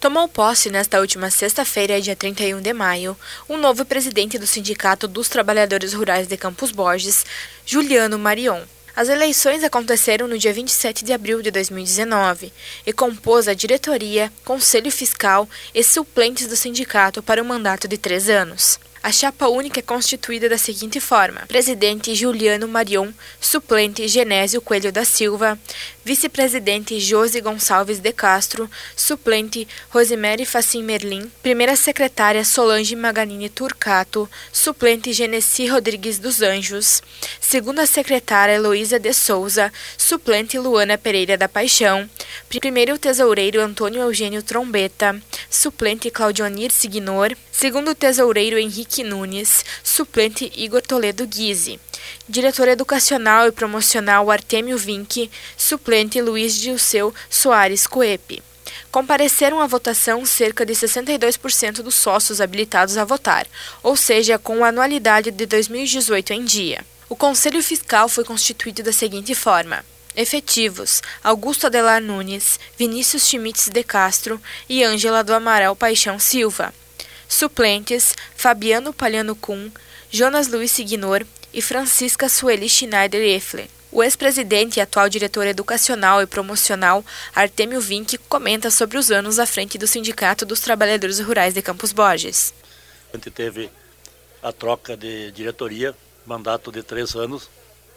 Tomou posse nesta última sexta-feira, dia 31 de maio, o novo presidente do Sindicato dos Trabalhadores Rurais de Campos Borges, Juliano Marion. As eleições aconteceram no dia 27 de abril de 2019 e compôs a diretoria, conselho fiscal e suplentes do sindicato para um mandato de 3 anos. A chapa única é constituída da seguinte forma: presidente Juliano Marion, suplente Genésio Coelho da Silva, vice-presidente Josi Gonçalves de Castro, suplente Rosemary Facim Merlim, primeira secretária Solange Maganini Turcato, suplente Genesi Rodrigues dos Anjos, segunda secretária Heloísa de Souza, suplente Luana Pereira da Paixão, primeiro tesoureiro Antônio Eugênio Trombeta, suplente Claudionir Signor, segundo tesoureiro Henrique Nunes, suplente Igor Toledo Guise, diretor educacional e promocional Artêmio Vinck, suplente Luiz Gilceu Soares Coepe. Compareceram à votação cerca de 62% dos sócios habilitados a votar, ou seja, com a anualidade de 2018 em dia. O Conselho Fiscal foi constituído da seguinte forma: efetivos: Augusto Adelar Nunes, Vinícius Schmitz de Castro e Ângela do Amaral Paixão Silva. Suplentes: Fabiano Palhano Kuhn, Jonas Luiz Signor e Francisca Sueli Schneider Effler. O ex-presidente e atual diretor educacional e promocional Artêmio Vinck comenta sobre os anos à frente do Sindicato dos Trabalhadores Rurais de Campos Borges. A gente teve a troca de diretoria, mandato de 3 anos,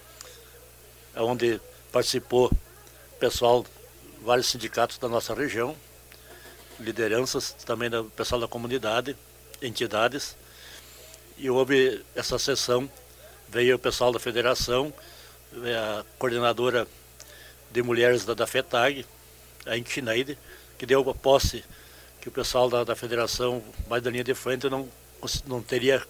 onde participou pessoal, vários sindicatos da nossa região, lideranças também do pessoal da comunidade, entidades, e houve essa sessão, veio o pessoal da federação, a coordenadora de mulheres da FETAG, a Intineide, que deu a posse que o pessoal da federação, mais da linha de frente, não teria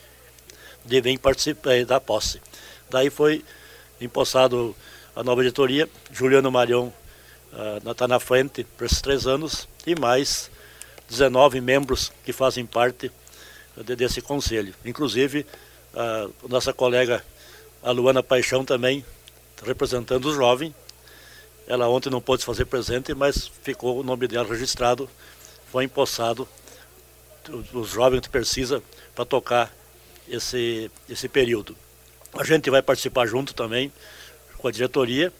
de vir participar da posse. Daí foi empossado a nova diretoria, Juliano Marion está na frente por esses 3 anos, e mais 19 membros que fazem parte desse conselho. Inclusive, a nossa colega a Luana Paixão também, representando os jovens. Ela ontem não pôde se fazer presente, mas ficou o nome dela registrado, foi empossado os jovens que precisa para tocar esse período. A gente vai participar junto também com a diretoria,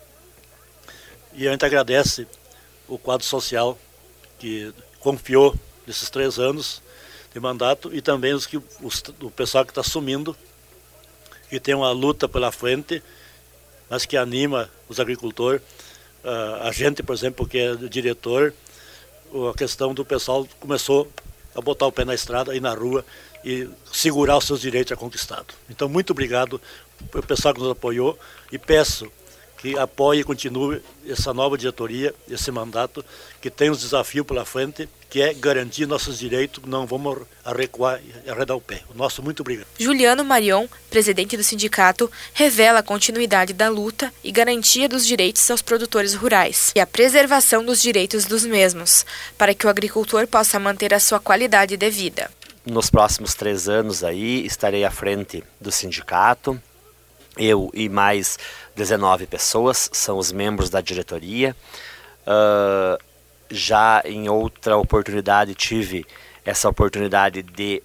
e a gente agradece o quadro social que confiou nesses 3 anos de mandato, e também o pessoal que está assumindo, que tem uma luta pela frente, mas que anima os agricultores. A gente, por exemplo, que é diretor, a questão do pessoal começou a botar o pé na estrada, ir na rua e segurar os seus direitos conquistados. Então, muito obrigado ao pessoal que nos apoiou, e peço que apoie e continue essa nova diretoria, esse mandato, que tem os desafios pela frente, que é garantir nossos direitos, não vamos recuar e arredar o pé. O nosso muito obrigado. Juliano Marion, presidente do sindicato, revela a continuidade da luta e garantia dos direitos aos produtores rurais e a preservação dos direitos dos mesmos, para que o agricultor possa manter a sua qualidade de vida. Nos próximos 3 anos aí, estarei à frente do sindicato. Eu e mais 19 pessoas são os membros da diretoria. Já em outra oportunidade tive essa oportunidade de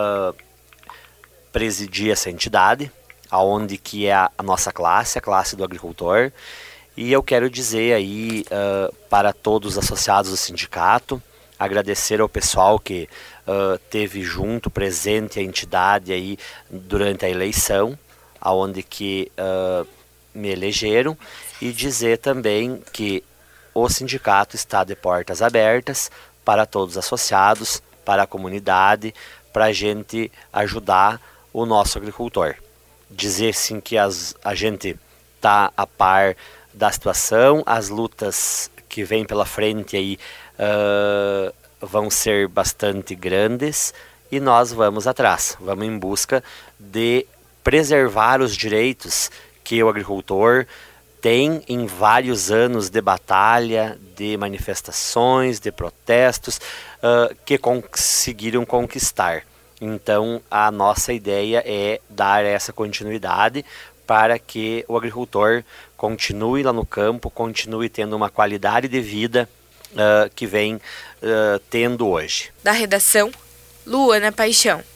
presidir essa entidade, aonde que é a nossa classe, a classe do agricultor. E eu quero dizer aí para todos os associados do sindicato, agradecer ao pessoal que teve junto, presente a entidade aí durante a eleição, aonde que me elegeram, e dizer também que o sindicato está de portas abertas para todos os associados, para a comunidade, para a gente ajudar o nosso agricultor. Dizer sim que a gente está a par da situação, as lutas que vêm pela frente aí vão ser bastante grandes, e nós vamos atrás, vamos em busca de preservar os direitos que o agricultor tem em vários anos de batalha, de manifestações, de protestos, que conseguiram conquistar. Então, a nossa ideia é dar essa continuidade para que o agricultor continue lá no campo, continue tendo uma qualidade de vida que vem tendo hoje. Da redação, Luana Paixão.